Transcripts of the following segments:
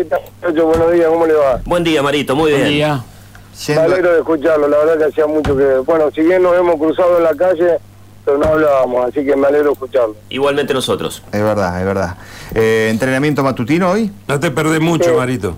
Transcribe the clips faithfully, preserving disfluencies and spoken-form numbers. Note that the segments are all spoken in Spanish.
¿Qué tal, muchachos? Buenos días, ¿cómo le va? Buen día, Marito, muy bien. Buen día. Me alegro de escucharlo, la verdad que hacía mucho que... Bueno, si bien nos hemos cruzado en la calle, pero no hablábamos, así que me alegro de escucharlo. Igualmente nosotros. Es verdad, es verdad. Eh, ¿Entrenamiento matutino hoy? No te perdés mucho, Sí. Marito.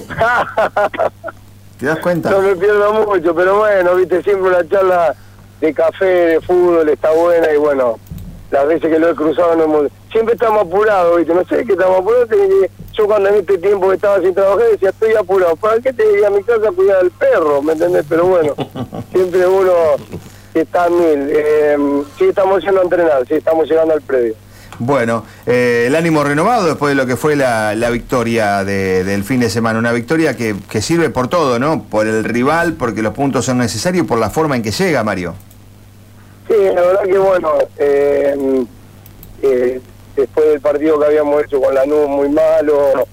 ¿Te das cuenta? No me pierdo mucho, pero bueno, viste, siempre la charla de café, de fútbol, está buena y bueno, las veces que lo he cruzado no hemos... Siempre estamos apurados, viste, no sé qué estamos apurados. Yo cuando en este tiempo que estaba sin trabajar decía, estoy apurado. ¿Para qué te iría a mi casa a cuidar al perro? ¿Me entendés? Pero bueno, siempre uno está a mil. Eh, sí estamos yendo a entrenar, sí estamos llegando al predio. Bueno, eh, el ánimo renovado después de lo que fue la, la victoria de, del fin de semana. Una victoria que, que sirve por todo, ¿no? Por el rival, porque los puntos son necesarios y por la forma en que llega, Mario. Sí, la verdad que bueno, eh, eh, después del partido que habíamos hecho con Lanús muy malo,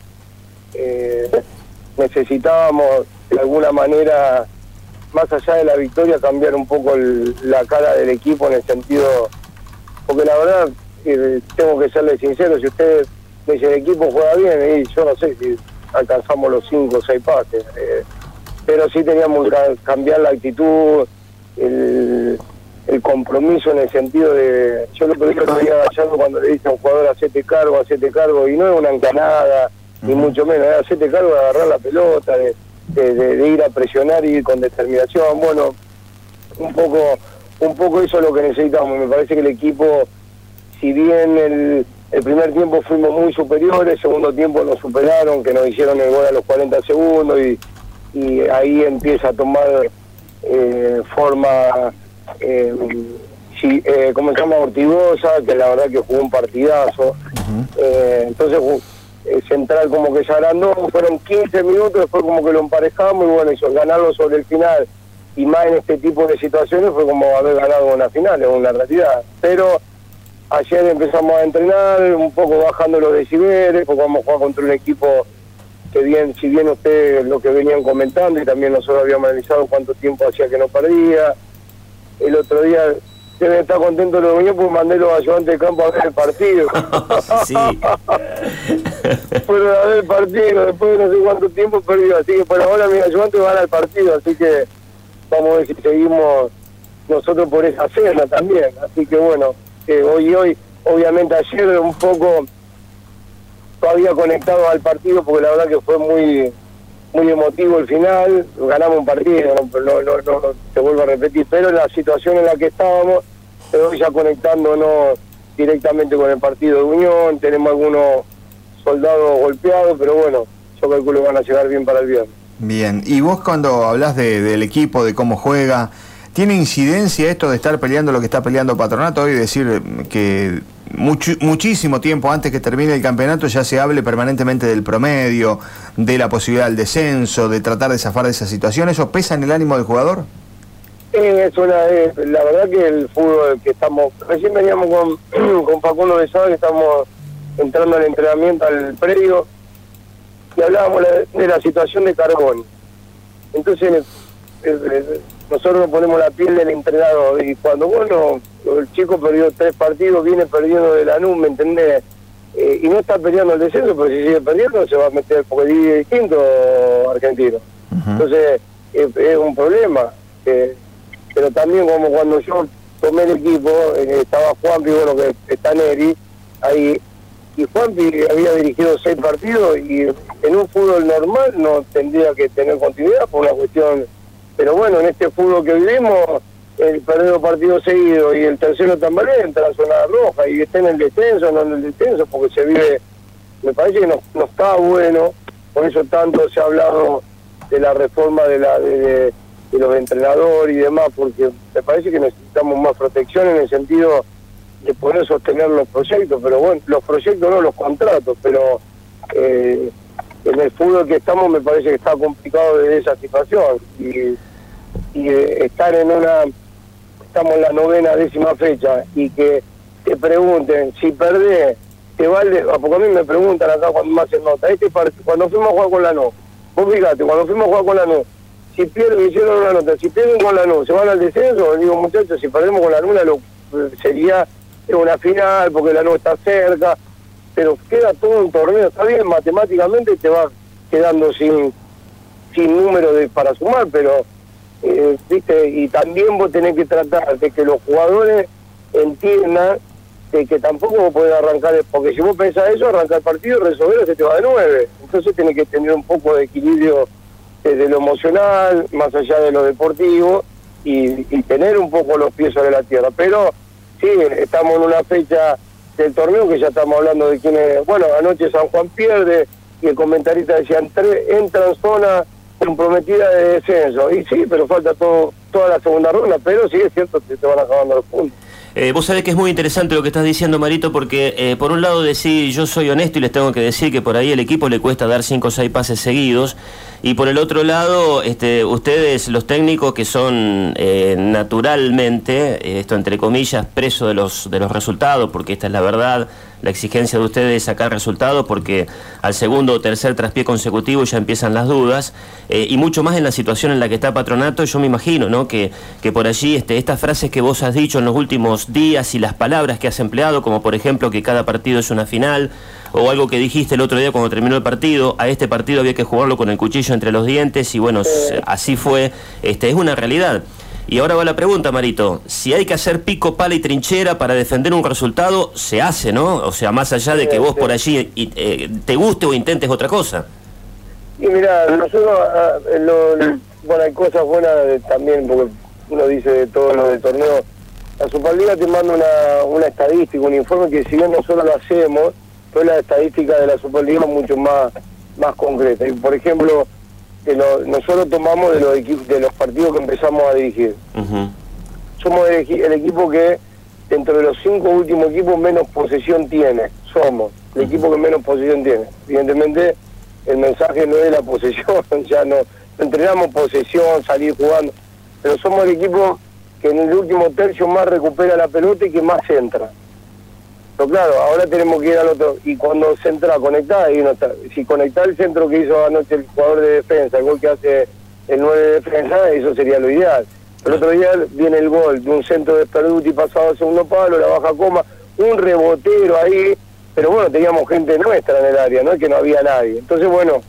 eh, necesitábamos de alguna manera, más allá de la victoria, cambiar un poco el, la cara del equipo en el sentido, porque la verdad, eh, tengo que serle sincero, si usted me dice el equipo juega bien, y yo no sé si alcanzamos los cinco o seis pases, eh, pero sí teníamos que cambiar la actitud, el... el compromiso en el sentido de... Yo lo primero que había Gallardo cuando le dice a un jugador, hacete cargo, hacete cargo, y no es una encanada, ni mucho menos, es hacete cargo de agarrar la pelota, de, de, de, de ir a presionar y ir con determinación. Bueno, un poco un poco eso es lo que necesitamos. Me parece que el equipo, si bien el, el primer tiempo fuimos muy superiores, el segundo tiempo nos superaron, que nos hicieron el gol a los cuarenta segundos, y, y ahí empieza a tomar eh, forma... Eh, sí, eh, ¿cómo se llama? Ortigosa, que la verdad que jugó un partidazo. Uh-huh. eh, entonces eh, Central como que se agrandó, fueron quince minutos, después como que lo emparejamos y bueno, eso, ganarlo sobre el final y más en este tipo de situaciones fue como haber ganado una final, es una realidad. Pero ayer empezamos a entrenar, un poco bajando los decibeles, porque vamos a jugar contra un equipo que bien, si bien ustedes lo que venían comentando y también nosotros habíamos analizado cuánto tiempo hacía que no perdía. El otro día deben estar contentos los niños porque mandé los ayudantes de campo a ver el partido. Sí. Fueron a ver el partido, después de no sé cuánto tiempo perdió. Así que por ahora mis ayudantes van al partido, así que vamos a ver si seguimos nosotros por esa cena también. Así que bueno, eh, hoy hoy, obviamente ayer un poco todavía conectado al partido porque la verdad que fue muy... muy emotivo el final, ganamos un partido, no, no, no, no te vuelvo a repetir, pero en la situación en la que estábamos, pero ya conectándonos directamente con el partido de Unión, tenemos algunos soldados golpeados, pero bueno, yo calculo que van a llegar bien para el viernes. Bien, y vos cuando hablas de, del equipo, de cómo juega, ¿tiene incidencia esto de estar peleando lo que está peleando Patronato hoy? Decir que mucho, muchísimo tiempo antes que termine el campeonato ya se hable permanentemente del promedio, de la posibilidad del descenso, de tratar de zafar de esa situación. ¿Eso pesa en el ánimo del jugador? Eh, es una, eh, la verdad que el fútbol que estamos... Recién veníamos con, con Facundo Besada, que estamos entrando al entrenamiento, al predio, y hablábamos de, de la situación de Carboni. Entonces... Eh, eh, nosotros nos ponemos la piel del entrenador y cuando bueno, el chico perdió tres partidos, viene perdiendo de Lanús, ¿me entendés? Eh, y no está peleando el descenso, pero si sigue perdiendo se va a meter porque divide distinto Argentino. Uh-huh. Entonces eh, es un problema. Eh, pero también como cuando yo tomé el equipo, eh, estaba Juanpi, bueno, que está Neri, ahí, y Juanpi había dirigido seis partidos y en un fútbol normal no tendría que tener continuidad por una cuestión... Pero bueno, en este fútbol que vivimos, el perder dos partidos seguidos y el tercero también entra a la zona roja y está en el descenso, no en el descenso, porque se vive, me parece que no, no está bueno, por eso tanto se ha hablado de la reforma de, la, de, de, de los entrenadores y demás, porque me parece que necesitamos más protección en el sentido de poder sostener los proyectos, pero bueno, los proyectos no los contratos, pero... Eh, en el fútbol que estamos me parece que está complicado desde esa situación y, y eh, estar en una, estamos en la novena décima fecha y que te pregunten si perdés, te vale, porque a mí me preguntan acá cuando me hacen nota, este partido, cuando fuimos a jugar con Lanús, vos fíjate, cuando fuimos a jugar con Lanús, si pierden, hicieron una nota, si pierden con Lanús, se van al descenso, digo muchachos, si perdemos con Lanús lo, sería una final porque Lanús está cerca, pero queda todo un torneo, está bien, matemáticamente te va quedando sin sin número de, para sumar, pero eh, viste, y también vos tenés que tratar de que los jugadores entiendan de que tampoco vos podés arrancar, porque si vos pensás eso, arrancar el partido, resolverlo, se te va de nueve. Entonces tenés que tener un poco de equilibrio desde lo emocional, más allá de lo deportivo, y, y tener un poco los pies sobre la tierra. Pero sí, estamos en una fecha del torneo que ya estamos hablando de quiénes. Bueno, anoche San Juan pierde, y el comentarista decía, entra en zona comprometida de descenso. Y sí, pero falta todo toda la segunda ronda, pero sí es cierto que te van acabando los puntos. Eh, vos sabés que es muy interesante lo que estás diciendo, Marito, porque eh, por un lado decís, yo soy honesto y les tengo que decir que por ahí el equipo le cuesta dar cinco o seis pases seguidos, y por el otro lado, este, ustedes, los técnicos que son eh, naturalmente, esto entre comillas, presos de los, de los resultados, porque esta es la verdad, la exigencia de ustedes es sacar resultados, porque al segundo o tercer traspié consecutivo ya empiezan las dudas, eh, y mucho más en la situación en la que está Patronato. Yo me imagino, ¿no?, que, que por allí este, estas frases que vos has dicho en los últimos días y las palabras que has empleado, como por ejemplo que cada partido es una final, o algo que dijiste el otro día cuando terminó el partido, a este partido había que jugarlo con el cuchillo entre los dientes, y bueno, así fue, este, es una realidad. Y ahora va la pregunta, Marito, si hay que hacer pico, pala y trinchera para defender un resultado, se hace, ¿no? O sea, más allá de que vos por allí eh, te guste o intentes otra cosa. Y mira, nosotros, uh, lo, bueno, hay cosas buenas de, también, porque uno dice de todo lo del torneo. La Superliga te manda una, una estadística, un informe que si bien nosotros lo hacemos, pero la estadística de la Superliga es mucho más, más concreta. Y por ejemplo, que lo, nosotros tomamos de los, de los partidos que empezamos a dirigir. Uh-huh. Somos el, el equipo que, dentro de los cinco últimos equipos, menos posesión tiene. Somos el uh-huh. equipo que menos posesión tiene. Evidentemente, el mensaje no es la posesión, ya no, no entrenamos posesión, salir jugando, pero somos el equipo que en el último tercio más recupera la pelota y que más entra. Pero claro, ahora tenemos que ir al otro, y cuando centra, conectar, y no está. Si conectar el centro que hizo anoche el jugador de defensa, el gol que hace el nueve de defensa, eso sería lo ideal. El otro día viene el gol de un centro de Perduti pasado al segundo palo, la baja coma, un rebotero ahí, pero bueno, teníamos gente nuestra en el área, no es que no había nadie. Entonces, bueno,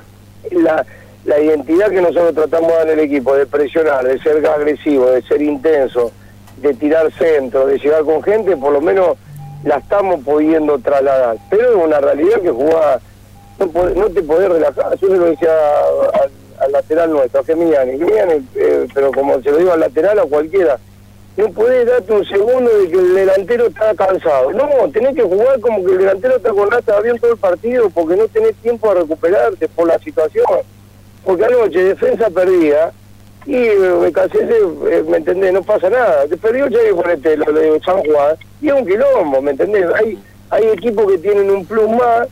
la, la identidad que nosotros tratamos de dar en el equipo, de presionar, de ser agresivo, de ser intenso, de tirar centro, de llegar con gente, por lo menos la estamos pudiendo trasladar. Pero es una realidad que jugaba, no, no te podés relajar. Yo se lo decía al, al lateral nuestro, a Gemiani, Gemiani eh, pero como se lo digo al lateral, a cualquiera, no podés darte un segundo de que el delantero está cansado. No, tenés que jugar como que el delantero está con está bien todo el partido, porque no tenés tiempo a recuperarte por la situación. Porque anoche defensa perdía, y me cansé, eh, ¿me entendés? No pasa nada. Te perdió ya con este, lo de San Juan, y es un quilombo, ¿me entendés? Hay, hay equipos que tienen un plus más,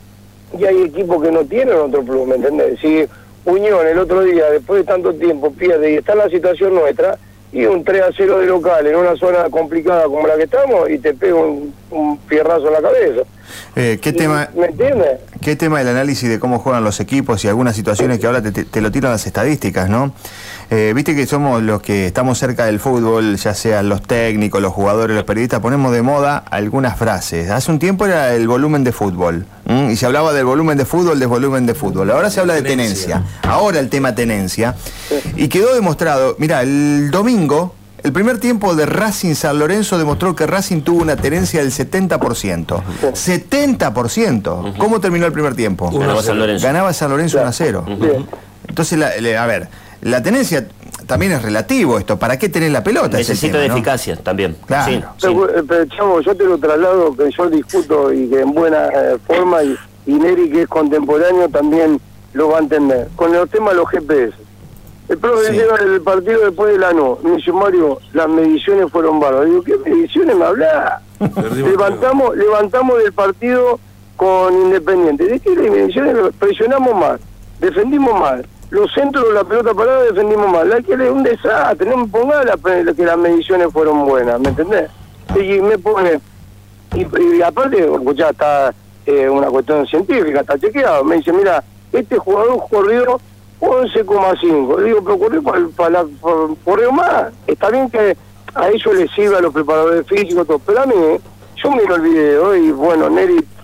y hay equipos que no tienen otro plus, ¿me entendés? Si Unión el otro día, después de tanto tiempo, pierde y está en la situación nuestra, y un tres a cero de local en una zona complicada como la que estamos, y te pega un, un pierrazo en la cabeza. Eh, ¿qué, tema, ¿Me entiendes? ¿Qué tema el análisis de cómo juegan los equipos y algunas situaciones que ahora te, te, te lo tiran las estadísticas, ¿no? Eh, Viste que somos los que estamos cerca del fútbol, ya sean los técnicos, los jugadores, los periodistas, ponemos de moda algunas frases. Hace un tiempo era el volumen de fútbol, ¿m? y se hablaba del volumen de fútbol, del volumen de fútbol. Ahora se habla de tenencia, ahora el tema tenencia. Y quedó demostrado, mira, el domingo, el primer tiempo de Racing San Lorenzo demostró que Racing tuvo una tenencia del setenta por ciento. setenta por ciento. Uh-huh. ¿Cómo terminó el primer tiempo? Ganaba San Lorenzo. Ganaba San Lorenzo uno a cero. Uh-huh. Entonces, la, la, a ver, la tenencia también es relativo esto. ¿Para qué tenés la pelota? Necesita tema, de ¿no? eficacia también. Claro. Sí, pero, sí. pero, Chavo, yo te lo traslado, que yo discuto y que en buena eh, forma, y, y Neri, que es contemporáneo, también lo va a entender. Con el tema de los G P S. El profe sí. llega el partido después de la no. Me dice, Mario, las mediciones fueron bárbaras. Digo, ¿qué mediciones me hablás? levantamos, levantamos del partido con Independiente. ¿De qué mediciones? Presionamos más, defendimos más. Los centros de la pelota parada defendimos más. La que es un desastre. No me pongas la, que las mediciones fueron buenas, ¿me entendés? Y me pone... Y, y aparte, ya está eh, una cuestión científica, está chequeado. Me dice, mira, este jugador corrió once coma cinco. Le digo, pero corrió para, para, para, corrió más. Está bien que a ellos les sirve a los preparadores físicos, todo, pero a mí, yo miro el video y bueno, Neri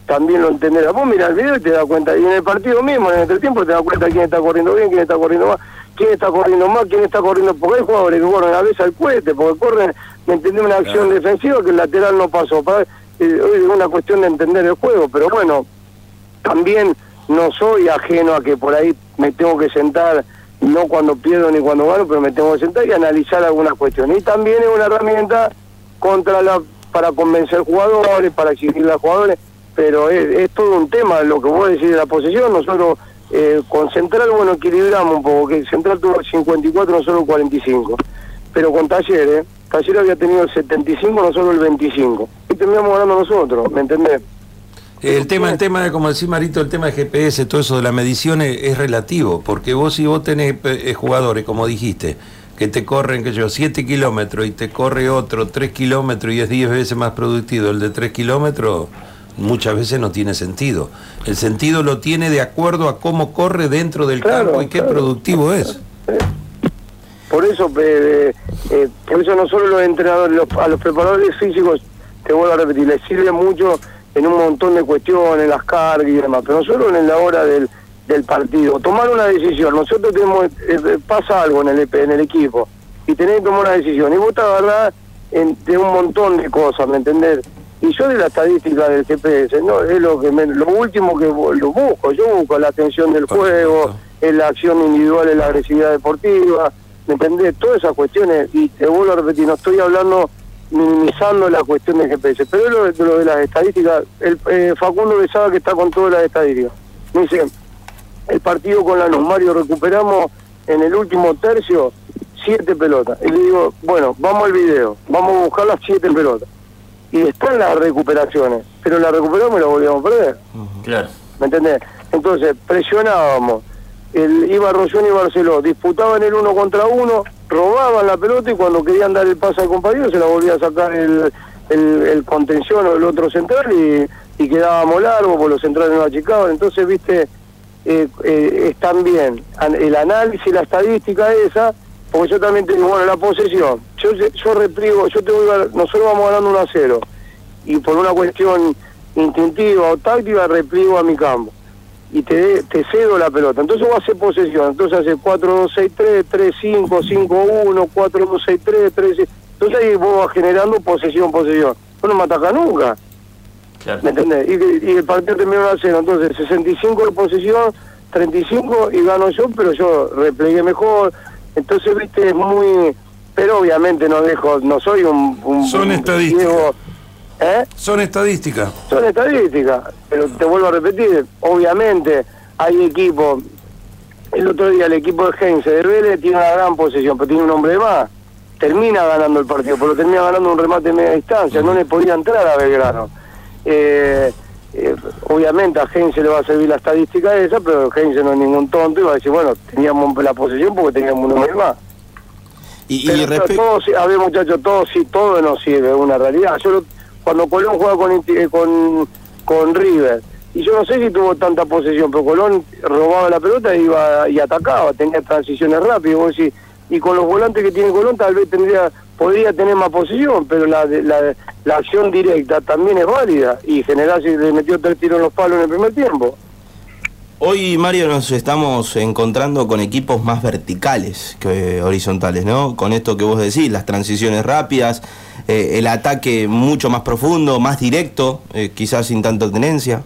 también lo entenderás. Vos mirá el video y te das cuenta, y en el partido mismo, en el entretiempo, te das cuenta quién está corriendo bien, quién está corriendo mal, quién está corriendo mal, quién está corriendo, porque hay jugadores que corren a veces al cohete, porque corren, me entendés, una acción claro. defensiva que el lateral no pasó. Para, eh, es una cuestión de entender el juego, pero bueno, también no soy ajeno a que por ahí me tengo que sentar, no cuando pierdo ni cuando gano, pero me tengo que sentar y analizar algunas cuestiones. Y también es una herramienta contra la para convencer jugadores, para exigirle a jugadores, pero es, es todo un tema lo que vos decís de la posesión. Nosotros eh, con Central, bueno, equilibramos un poco, que Central tuvo el cincuenta y cuatro, nosotros el cuarenta y cinco, pero con Talleres, ¿eh? Talleres había tenido el setenta y cinco, nosotros el veinticinco, y terminamos ganando nosotros, ¿me entendés? El tema, el tema de, como decís Marito, el tema de G P S, todo eso de la medición es, es relativo, porque vos si vos tenés eh, jugadores, como dijiste, que te corren, que yo, siete kilómetros y te corre otro tres kilómetros y es diez veces más productivo el de tres kilómetros, muchas veces no tiene sentido. El sentido lo tiene de acuerdo a cómo corre dentro del claro, campo y qué claro. productivo es. Por eso, eh, eh, por eso no solo los entrenadores, los, a los preparadores físicos, te vuelvo a repetir, les sirve mucho en un montón de cuestiones, las cargas y demás, pero nosotros en la hora del, del partido, tomar una decisión, nosotros tenemos, eh, pasa algo en el, en el equipo, y tenés que tomar una decisión, y vos te agarrás en, de un montón de cosas, ¿me entendés? Y yo de la estadística del G P S, no es lo que me, lo último que lo busco, yo busco la atención del juego, en la acción individual, en la agresividad deportiva, ¿me entendés? Todas esas cuestiones, y te vuelvo a repetir, no estoy hablando minimizando la cuestión del G P S, pero lo, lo de las estadísticas, el eh, Facundo Besada, que está con todas las estadísticas, me dice, el partido con Lanús, Mario, recuperamos en el último tercio siete pelotas, y le digo, bueno, vamos al video, vamos a buscar las siete pelotas, y están las recuperaciones, pero la recuperamos y la volvíamos a perder. Uh-huh. Claro. ¿Me entendés? Entonces, presionábamos, el, iba Rollón y Barceló, disputaban el uno contra uno, robaban la pelota y cuando querían dar el pase al compañero se la volvía a sacar el, el, el contención o el otro central y, y quedábamos largos porque los centrales no achicaban. Entonces, viste, eh, eh, están bien el análisis, la estadística esa, porque yo también tengo, bueno, la posesión, yo yo repliego, yo te voy a, nosotros vamos ganando uno a cero y por una cuestión instintiva o táctica repliego a mi campo y te, te cedo la pelota, entonces vos haces posesión, entonces haces cuatro dos seis tres, tres cinco, cinco uno, cuatro dos seis tres, tres, entonces ahí vos vas generando posesión, posesión, vos no me atacás nunca, claro. ¿Me entendés? Y, y el partido terminó a cero, entonces sesenta y cinco de posesión, treinta y cinco y gano yo, pero yo replegué mejor, entonces viste, es muy, pero obviamente no dejo, no soy un... un Son un estadísticas. Diego, ¿eh? Son estadísticas. Son estadísticas, pero te vuelvo a repetir, obviamente hay equipos, el otro día el equipo de Heinze de Vélez tiene una gran posesión, pero tiene un hombre de más, termina ganando el partido, pero termina ganando un remate de media distancia, no le podía entrar a Belgrano. Eh, eh, obviamente a Heinze le va a servir la estadística esa, pero Heinze no es ningún tonto y va a decir, bueno, teníamos la posesión porque teníamos un hombre más. Y, pero y respe- todo, a ver muchachos, todo sí, todo nos sirve, es una realidad. Yo lo, cuando Colón juega con, con, con River, y yo no sé si tuvo tanta posesión, pero Colón robaba la pelota y iba y atacaba, tenía transiciones rápidas, vos decís, y con los volantes que tiene Colón tal vez tendría, podría tener más posesión, pero la, la, la acción directa también es válida, y General se le metió tres tiros en los palos en el primer tiempo. Hoy, Mario, nos estamos encontrando con equipos más verticales que horizontales, ¿no? Con esto que vos decís, las transiciones rápidas, eh, el ataque mucho más profundo, más directo, eh, quizás sin tanta tenencia.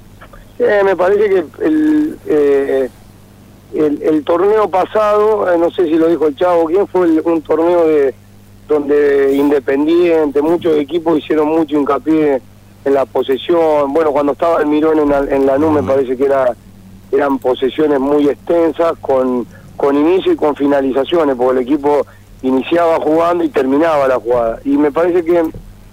Eh, me parece que el, eh, el, el torneo pasado, eh, no sé si lo dijo el Chavo, ¿quién fue el, un torneo de donde Independiente, muchos equipos hicieron mucho hincapié en la posesión? Bueno, cuando estaba el Mirón en la, en la N U, me parece que era eran posesiones muy extensas, con, con inicio y con finalizaciones, porque el equipo iniciaba jugando y terminaba la jugada. Y me parece que,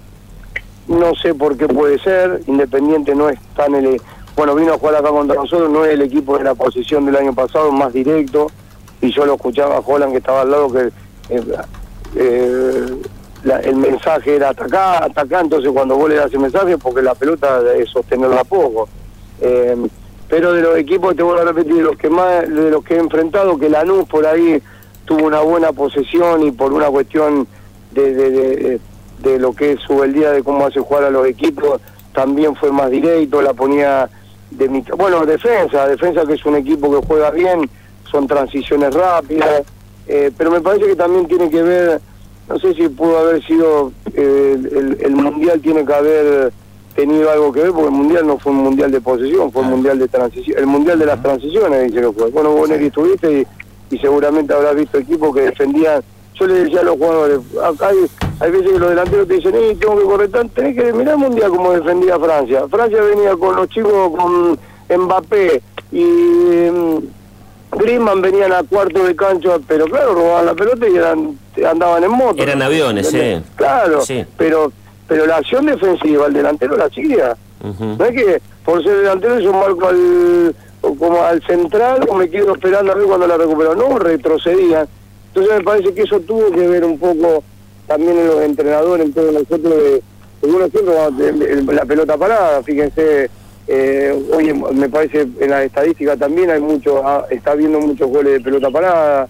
no sé por qué puede ser, Independiente no es tan... El, bueno, vino a jugar acá contra nosotros, no es el equipo de la posesión del año pasado, más directo, y yo lo escuchaba a Holland, que estaba al lado, que eh, eh, la, el mensaje era atacar, atacar, entonces cuando vos le das el mensaje, porque la pelota es sostenerla poco. Eh, pero de los equipos, te vuelvo a repetir, de los que más, de los que he enfrentado, que Lanús por ahí tuvo una buena posesión y por una cuestión de, de, de, de lo que es su el día de cómo hace jugar a los equipos, también fue más directo, la ponía de mitad. Bueno, defensa, defensa que es un equipo que juega bien, son transiciones rápidas, eh, pero me parece que también tiene que ver, no sé si pudo haber sido, eh, el, el Mundial tiene que haber tenido algo que ver, porque el Mundial no fue un Mundial de posesión, fue un Mundial de transición, el Mundial de las transiciones, dice que fue. Bueno, vos, Neri, estuviste y, y seguramente habrás visto equipos que defendían. Yo le decía a los jugadores, hay, hay veces que los delanteros te dicen, eh, tengo que correr tanto, tenés que mirar el Mundial como defendía Francia. Francia venía con los chicos, con Mbappé y um, Griezmann, venían a cuarto de cancha, pero claro, robaban la pelota y eran, andaban en moto. Eran aviones, sí. Claro, sí. pero pero la acción defensiva, el delantero la hacía. Uh-huh. No es que por ser delantero yo marco al, como al central o me quedo esperando a ver cuando la recupero. No, retrocedían. Entonces me parece que eso tuvo que ver un poco también en los entrenadores, en todos nosotros, de, de uno siempre cuando la pelota parada, fíjense, eh, oye, me parece en las estadísticas también hay mucho, ah, está habiendo muchos goles de pelota parada,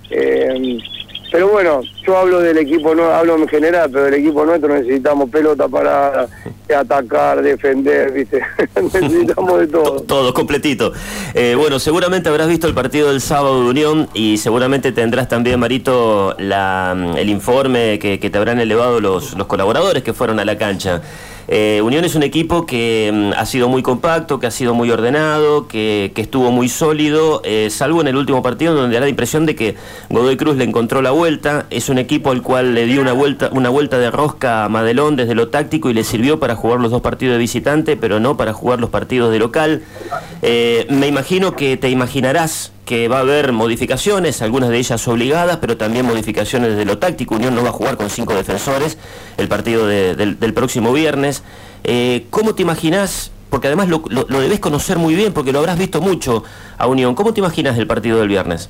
eh, pero bueno, yo hablo del equipo, no hablo en general, pero del equipo nuestro necesitamos pelota para atacar, defender, ¿viste? Necesitamos de todo. Todo, completito. Eh, bueno, seguramente habrás visto el partido del sábado de Unión y seguramente tendrás también, Marito, la, el informe que, que te habrán elevado los, los colaboradores que fueron a la cancha. Eh, Unión es un equipo que mm, ha sido muy compacto, que ha sido muy ordenado, que, que estuvo muy sólido, eh, salvo en el último partido donde da la impresión de que Godoy Cruz le encontró la vuelta. Es un equipo al cual le dio una vuelta, una vuelta de rosca a Madelón desde lo táctico y le sirvió para jugar los dos partidos de visitante, pero no para jugar los partidos de local. Eh, me imagino que te imaginarás que va a haber modificaciones, algunas de ellas obligadas, pero también modificaciones desde lo táctico. Unión no va a jugar con cinco defensores el partido de, del, del próximo viernes. Eh, ¿Cómo te imaginás? Porque además lo, lo, lo debes conocer muy bien, porque lo habrás visto mucho a Unión. ¿Cómo te imaginas el partido del viernes?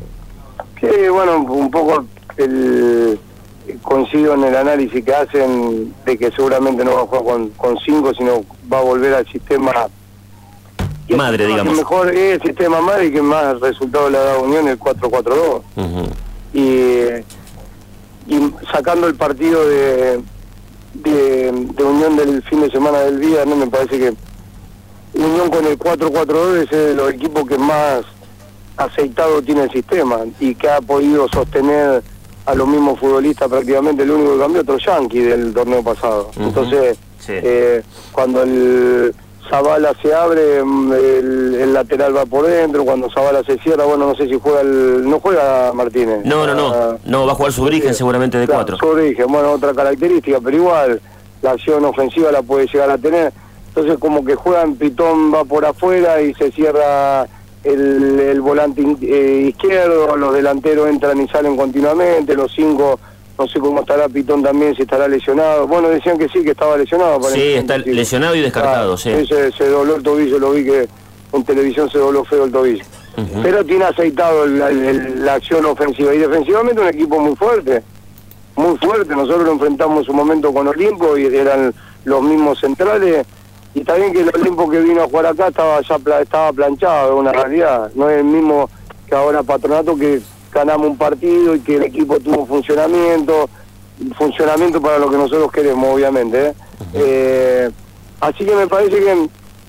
Sí, bueno, un poco el, coincido en el análisis que hacen de que seguramente no va a jugar con, con cinco, sino va a volver al sistema madre, digamos. Que mejor es el sistema madre y que más resultado le ha dado Unión, el cuatro cuatro dos. Uh-huh. y, y sacando el partido de, de, de Unión del fin de semana del viernes, me parece que Unión con el cuatro cuatro dos es de los equipos que más aceitado tiene el sistema y que ha podido sostener a los mismos futbolistas prácticamente. El único que cambió otro Yankee del torneo pasado. Uh-huh. Entonces, sí. eh, cuando el Zavala se abre, el, el lateral va por dentro, cuando Zavala se cierra, bueno, no sé si juega el... no juega Martínez. No, no, no, uh, no, va a jugar Subrigen seguramente de claro, cuatro. Subrigen, bueno, otra característica, pero igual, la acción ofensiva la puede llegar a tener. Entonces como que juegan, Pitón va por afuera y se cierra el, el volante eh, izquierdo, los delanteros entran y salen continuamente, los cinco... No sé cómo estará Pitón también, si estará lesionado. Bueno, decían que sí, que estaba lesionado. Sí, está lesionado y descartado, ah, sí. Se, se dobló el tobillo, lo vi que en televisión se dobló feo el tobillo. Uh-huh. Pero tiene aceitado el, el, la acción ofensiva. Y defensivamente un equipo muy fuerte, muy fuerte. Nosotros lo enfrentamos en su momento con Olimpo y eran los mismos centrales. Y está bien que el Olimpo que vino a jugar acá estaba ya pla, estaba planchado, una realidad. No es el mismo que ahora Patronato, que ganamos un partido y que el equipo tuvo funcionamiento, funcionamiento para lo que nosotros queremos, obviamente. ¿eh? Uh-huh. Eh, así que me parece que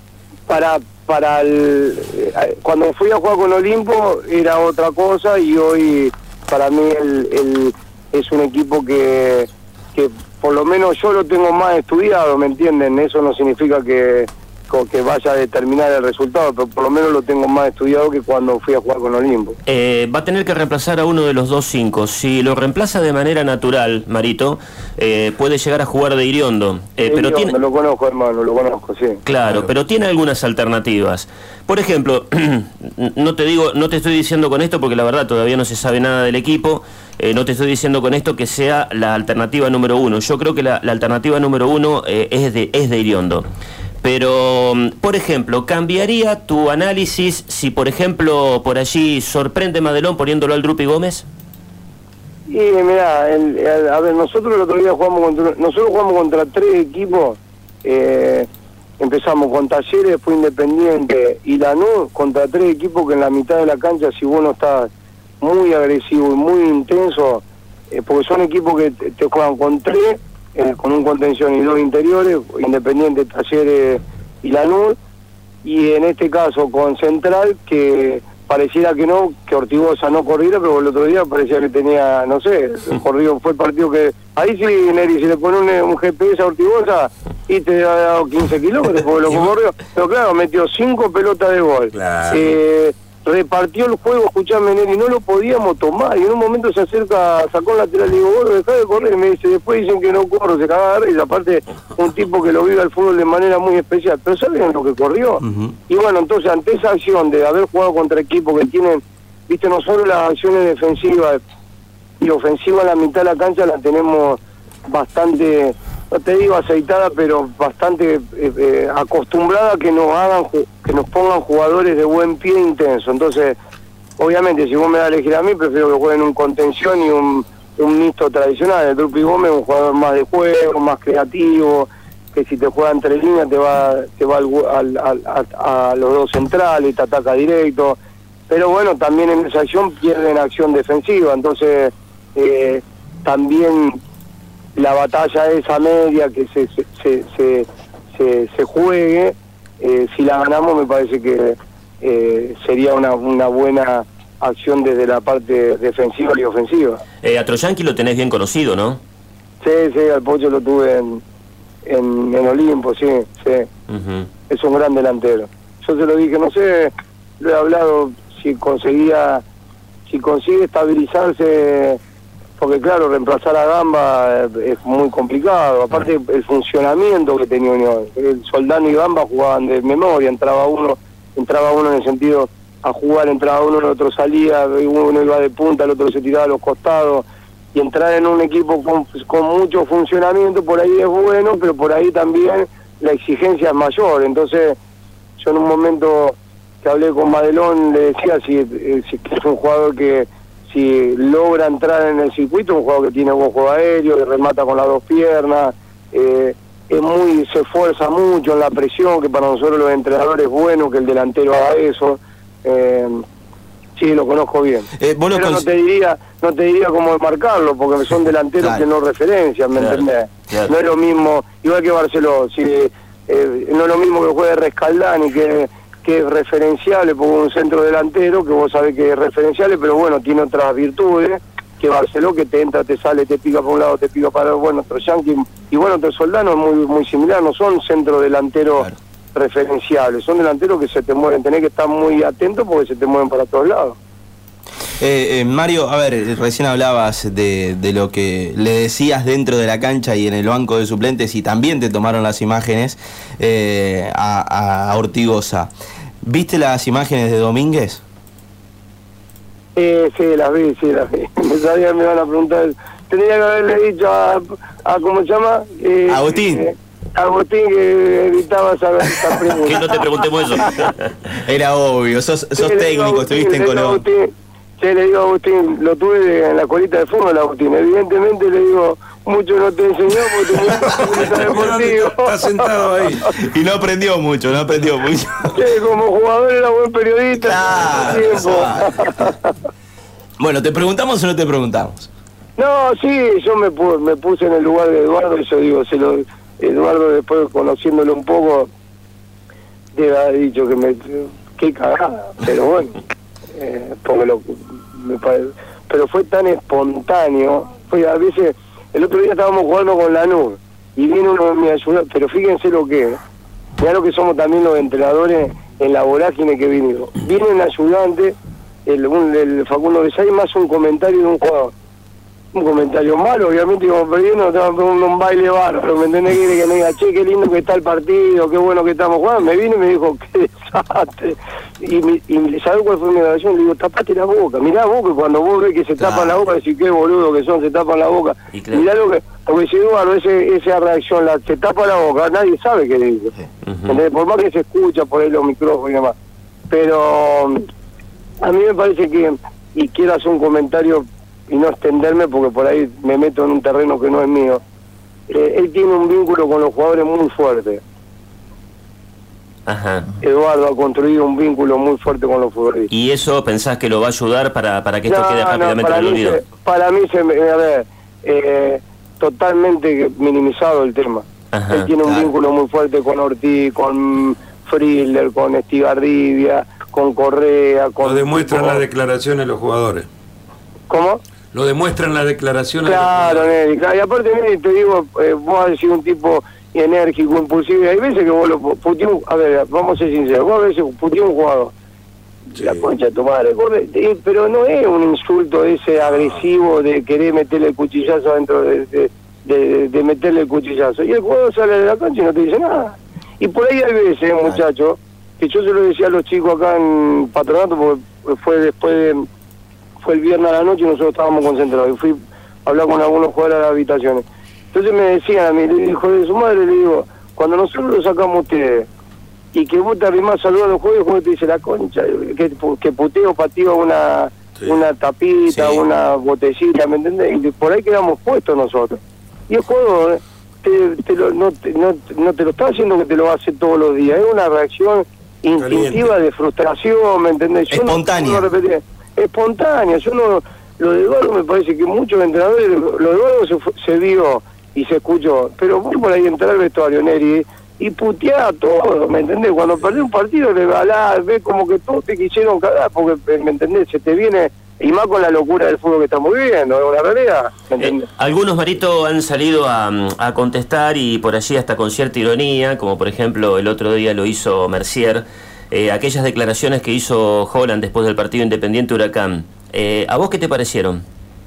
para para el, eh, cuando fui a jugar con Olimpo era otra cosa y hoy para mí el, el, es un equipo que, que por lo menos yo lo tengo más estudiado, ¿me entienden? Eso no significa que que vaya a determinar el resultado, pero por lo menos lo tengo más estudiado que cuando fui a jugar con Olimpo. Eh, va a tener que reemplazar a uno de los dos cinco. Si lo reemplaza de manera natural, Marito, eh, puede llegar a jugar de Iriondo. Eh, pero Iriondo, tiene... lo conozco, hermano, lo conozco, sí. Claro, claro, pero tiene algunas alternativas. Por ejemplo, no te digo, no te estoy diciendo con esto porque la verdad todavía no se sabe nada del equipo. Eh, no te estoy diciendo con esto que sea la alternativa número uno. Yo creo que la, la alternativa número uno eh, es de es de Iriondo. Pero, por ejemplo, ¿cambiaría tu análisis si, por ejemplo, por allí sorprende Madelón poniéndolo al Drupi Gómez? Y mirá, el, el, a ver, nosotros el otro día jugamos contra, nosotros jugamos contra tres equipos, eh, empezamos con Talleres, después Independiente y Lanús, contra tres equipos que en la mitad de la cancha, si vos no estás muy agresivo y muy intenso, eh, porque son equipos que te, te juegan con tres, eh, con un contención y dos interiores, Independiente, Talleres y Lanús, y en este caso con Central, que pareciera que no, que Ortigosa no corriera, pero el otro día parecía que tenía, no sé, corrido, fue el partido que... Ahí sí, Neri, si le pone un, un G P S a Ortigosa, y te ha dado quince kilómetros, porque lo corrió, pero claro, metió cinco pelotas de gol. Claro. Eh, repartió el juego, escuchame, Neri, no lo podíamos tomar, y en un momento se acerca, sacó el lateral, y digo, bueno, dejá de correr, y me dice, después dicen que no corro, se caga de risa, y aparte, un tipo que lo vive al fútbol de manera muy especial, pero ¿saben lo que corrió? Uh-huh. Y bueno, entonces, ante esa acción de haber jugado contra equipos que tienen, viste, no solo las acciones defensivas y ofensivas a la mitad de la cancha, la tenemos bastante, no te digo aceitada, pero bastante eh, eh, acostumbrada a que nos hagan, que nos pongan jugadores de buen pie intenso. Entonces, obviamente, si vos me das a elegir a mí, prefiero que jueguen un contención y un, un mixto tradicional. El Drupi Gómez es un jugador más de juego, más creativo, que si te juega entre líneas te va, te va al, al, al, a, a los dos centrales, te ataca directo. Pero bueno, también en esa acción pierden acción defensiva, entonces eh, también la batalla esa media que se se se, se, se, se juegue, eh, si la ganamos me parece que eh, sería una, una buena acción desde la parte defensiva y ofensiva. Eh, a Troyanqui lo tenés bien conocido, ¿no? Sí, sí, al Pocho lo tuve en, en, en Olimpo, sí, sí. Uh-huh. Es un gran delantero. Yo se lo dije, no sé, lo he hablado, si conseguía, si consigue estabilizarse, porque claro, reemplazar a Gamba es muy complicado, aparte el funcionamiento que tenía Unión, el Soldano y Gamba jugaban de memoria, entraba uno, entraba uno en el sentido a jugar, entraba uno, el otro salía, uno iba de punta, el otro se tiraba a los costados, y entrar en un equipo con, con mucho funcionamiento, por ahí es bueno, pero por ahí también la exigencia es mayor. Entonces yo en un momento que hablé con Madelón le decía si, si es un jugador que si logra entrar en el circuito, un jugador que tiene buen juego aéreo, que remata con las dos piernas, eh, es muy, se esfuerza mucho en la presión, que para nosotros los entrenadores es bueno que el delantero haga eso. Eh, sí, lo conozco bien. Eh, ¿vos Pero no te diría, no te diría cómo marcarlo, porque son delanteros claro. que no referencian, ¿me claro. entendés? Claro. No es lo mismo, igual que Barceló, si, eh, no es lo mismo que juegue Rescaldani, que que es referenciable por un centro delantero, que vos sabés que es referenciable, pero bueno, tiene otras virtudes, que Barceló, que te entra, te sale, te pica para un lado, te pica para el bueno, Troyanqui, y bueno, otro Soldano es muy, muy similar, no son centro delanteros claro. referenciables, son delanteros que se te mueven, tenés que estar muy atento porque se te mueven para todos lados. Eh, eh, Mario, a ver, recién hablabas de, de lo que le decías dentro de la cancha y en el banco de suplentes, y también te tomaron las imágenes eh, a, a Ortigosa. ¿Viste las imágenes de Domínguez? Eh, sí, las vi, sí, las vi. Me sabía que me iban a preguntar. Tenía que haberle dicho a, a ¿cómo se llama? Eh, Agustín. Eh, Agustín, que evitaba esa, esa pregunta. Que no te preguntemos eso. Era obvio, sos, sos sí, técnico, estuviste en Colón. Sí, le digo a Agustín, lo tuve en la colita de fútbol, Agustín. Evidentemente le digo, mucho no te enseñó porque tenías una colita deportiva. Está sentado ahí. Y no aprendió mucho, no aprendió mucho. Sí, como jugador era buen periodista. Claro, bueno, ¿te preguntamos o no te preguntamos? No, sí, yo me, pu me puse en el lugar de Eduardo, y yo digo, se lo, Eduardo después conociéndolo un poco, debe haber dicho que me... qué cagada, pero bueno. Eh, porque lo, me pare... pero fue tan espontáneo, fue a veces, el otro día estábamos jugando con Lanús y viene uno de mis ayudantes, pero fíjense lo que es, mirá lo que somos también los entrenadores en la vorágine que vinimos, viene un ayudante, el, un, el Facundo Besay, más un comentario de un jugador, un comentario malo, obviamente íbamos perdiendo, estábamos poniendo un baile bárbaro, ¿me entendés? Que, que me diga, che, qué lindo que está el partido, qué bueno que estamos jugando, me vino y me dijo, qué desastre, y, mi, y ¿sabés cuál fue mi oración? Le digo, tapate la boca, mirá vos, que cuando vos ves que se claro. tapan la boca, decís, qué boludo que son, se tapan la boca, claro. mirá lo que, porque si Eduardo, ese, esa reacción, la, se tapa la boca, nadie sabe qué dice, uh-huh. por más que se escucha por ahí los micrófonos y demás, pero a mí me parece que, y quiero hacer un comentario y no extenderme porque por ahí me meto en un terreno que no es mío, eh, él tiene un vínculo con los jugadores muy fuerte. Ajá. Eduardo ha construido un vínculo muy fuerte con los futbolistas. ¿Y eso pensás que lo va a ayudar para, para que esto no, quede rápidamente no, en el olvido? Para mí, se, a ver, eh, totalmente minimizado el tema. Ajá, Él tiene un claro. vínculo muy fuerte con Ortiz, con Friedler, con Estigarribia, con Correa, con... Lo demuestran tipo- las declaraciones los jugadores. ¿Cómo? Lo demuestran las declaraciones Claro, de los jugadores. Neri, claro, y aparte, Neri, te digo, eh, vos has sido un tipo enérgico, impulsivo, y hay veces que vos lo puteás, a ver, vamos a ser sinceros, vos a veces puteás un jugador, Sí. la concha de tu madre, corre, eh, pero no es un insulto ese agresivo de querer meterle el cuchillazo dentro de, de, de, de meterle el cuchillazo, y el jugador sale de la cancha y no te dice nada. Y por ahí hay veces, muchachos, que yo se lo decía a los chicos acá en Patronato, porque fue después de, fue el viernes a la noche y nosotros estábamos concentrados, y fui a hablar con algunos jugadores de las habitaciones. Entonces me decían a mí, le hijo de su madre, le digo, cuando nosotros lo sacamos a ustedes, y que vos te arrimás a saludar a los juegos, el juego te dice la concha, que, que puteo pateo una, Sí. una tapita, Sí. una botellita, ¿me entendés? Y por ahí quedamos puestos nosotros. Y el juego eh, te, te lo, no, te, no, no te lo está haciendo que te lo hace todos los días, es una reacción instintiva Caliente. de frustración, ¿me entendés? Yo no- Espontánea. no lo repetía. Espontánea, yo no, lo de Eduardo me parece que muchos entrenadores, lo de Eduardo se, fu- se vio y se escuchó, pero vos por ahí entrar al vestuario, Neri, y putear todo, ¿me entendés? Cuando perdés un partido le balás, ves como que todos te quisieron cagar, porque, ¿me entendés? Se te viene, y más con la locura del fútbol que estamos viviendo, es una realidad, ¿me Eh, entendés? algunos, Marito, han salido a, a contestar y por allí hasta con cierta ironía, como por ejemplo el otro día lo hizo Mercier, eh, aquellas declaraciones que hizo Holland después del partido Independiente Huracán. Eh, ¿A vos qué te parecieron?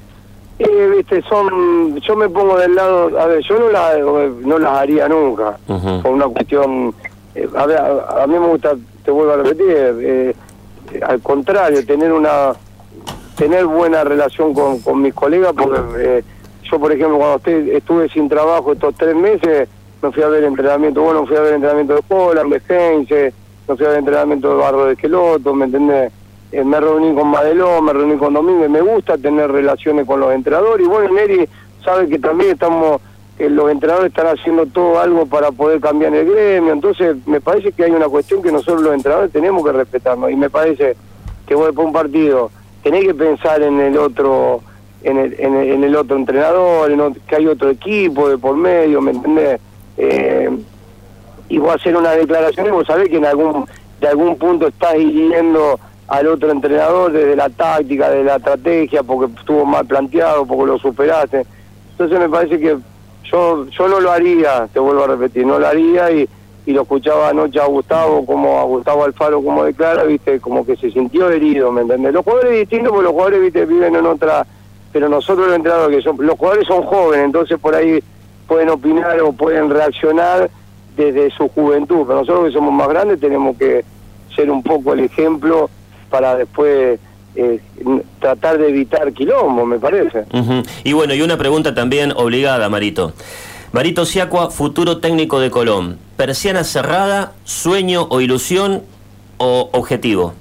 Eh, viste, son, yo me pongo del lado, a ver, yo no, la, no las haría nunca, Ujú. por una cuestión, eh, a ver, a, a mí me gusta, te vuelvo a repetir, eh, eh, al contrario, tener una, tener buena relación con, con mis colegas, porque eh, yo, por ejemplo, cuando estoy- estuve sin trabajo estos tres meses, me fui a ver entrenamiento, bueno, fui a ver entrenamiento de Holland, de Heinze, me fui a ver entrenamiento de Barro de Esqueloto, ¿me entendés? Eh, me reuní con Madelón, me reuní con Domínguez, me gusta tener relaciones con los entrenadores, y bueno, Neri sabe que también estamos, eh, los entrenadores están haciendo todo algo para poder cambiar el gremio, entonces me parece que hay una cuestión que nosotros los entrenadores tenemos que respetarnos, y me parece que vos después de un partido tenés que pensar en el otro, en el, en el, en el otro entrenador, en ot- que hay otro equipo de por medio, ¿me entendés? Eh, y vos hacer una declaración y vos sabés que en algún de algún punto estás hiriendo al otro entrenador desde la táctica, de la estrategia, porque estuvo mal planteado, porque lo superaste. Entonces me parece que yo yo no lo haría, te vuelvo a repetir, no lo haría, y, y lo escuchaba anoche a Gustavo, como a Gustavo Alfaro como declara, viste, como que se sintió herido, ¿me entendés? Los jugadores distintos, porque los jugadores, viste, viven en otra, pero nosotros los entrenadores, que son, los jugadores son jóvenes, entonces por ahí pueden opinar o pueden reaccionar desde su juventud, pero nosotros que somos más grandes tenemos que ser un poco el ejemplo para después eh, tratar de evitar quilombo, me parece. Ujú. Y bueno, y una pregunta también obligada, Marito. Marito Siacua, futuro técnico de Colón. ¿Persiana cerrada, sueño o ilusión o objetivo?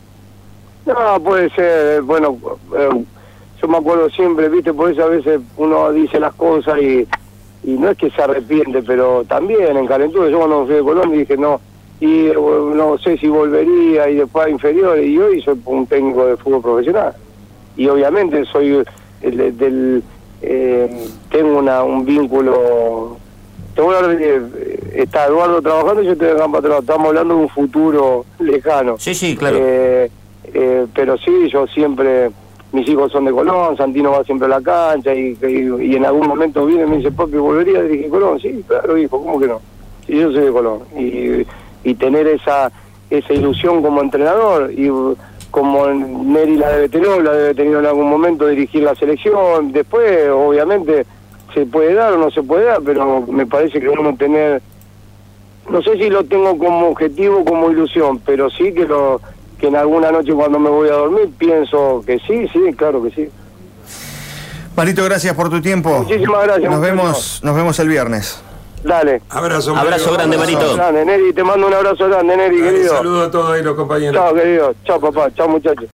No, puede ser, eh, bueno, eh, yo me acuerdo siempre, viste, por eso a veces uno dice las cosas y, y no es que se arrepiente, pero también en calentura, yo cuando me fui de Colón dije no, y eh, no sé si volvería, y después a inferiores, y hoy soy un técnico de fútbol profesional, y obviamente soy el, del, del eh, tengo una, un vínculo, te voy a repetir, está Eduardo trabajando y yo estoy acá para atrás, estamos hablando de un futuro lejano. Sí, sí, claro. Eh, eh, pero sí, yo siempre, mis hijos son de Colón, Santino va siempre a la cancha, y, y, y en algún momento viene y me dice, papi, ¿volvería a dirigir Colón? Sí, claro, hijo, ¿cómo que no? Sí, yo soy de Colón. Y, y tener esa esa ilusión como entrenador, y como Neri la debe tener, la debe tener en algún momento dirigir la selección, después obviamente se puede dar o no se puede dar, pero me parece que uno tener, no sé si lo tengo como objetivo, como ilusión, pero sí que lo que en alguna noche cuando me voy a dormir pienso que sí, sí, claro que sí. Marito, gracias por tu tiempo. Muchísimas gracias. Nos muchachos. vemos, nos vemos el viernes. Dale. Abrazo, Abrazo Mario. grande, Abrazo. Marito. Grande, Neri, te mando un abrazo grande, Neri, Dale, querido. saludo a todos ahí los compañeros. Chao, querido. Chao, papá. Chao, muchachos.